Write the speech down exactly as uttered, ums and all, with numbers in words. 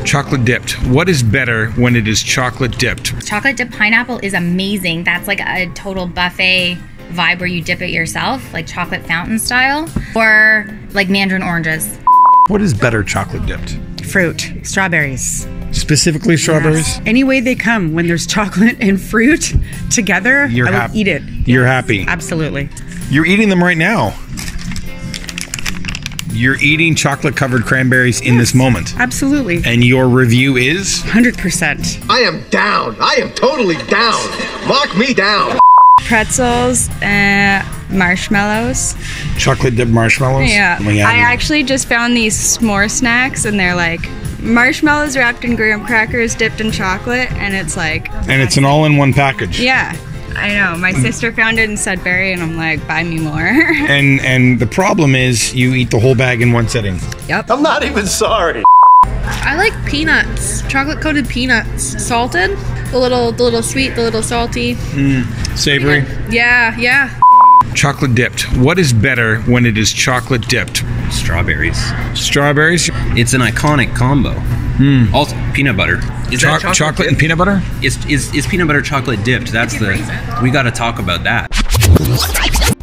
Chocolate dipped. What is better when it is chocolate dipped? Chocolate dipped pineapple is amazing. That's like a total buffet vibe where you dip it yourself, like chocolate fountain style, or like mandarin oranges. What is better chocolate dipped? Fruit, strawberries. Specifically strawberries? Yes. Any way they come, when there's chocolate and fruit together, You're I would hap- eat it. You're Yes, happy. Absolutely. You're eating them right now. You're eating chocolate covered cranberries in this moment. Absolutely. And your review is? one hundred percent. I am down. I am totally down. Lock me down. Pretzels and marshmallows. Chocolate dipped marshmallows? Yeah. Oh my God. I actually just found these s'more snacks and they're like marshmallows wrapped in graham crackers dipped in chocolate, and it's like, And it's an all-in-one package. yeah, I know. My sister found it in Sudbury and I'm like, buy me more. And and the problem is you eat the whole bag in one sitting. Yep. I'm not even sorry. I like peanuts, chocolate coated peanuts, salted, the little, the little sweet, the little salty. Savory. Yeah, yeah. Chocolate dipped. What is better when it is chocolate dipped? Strawberries. Strawberries? It's an iconic combo. Also, peanut butter. Is Cho- that chocolate, and dipped? peanut butter? Is, is is peanut butter chocolate dipped? That's the. We got to talk about that.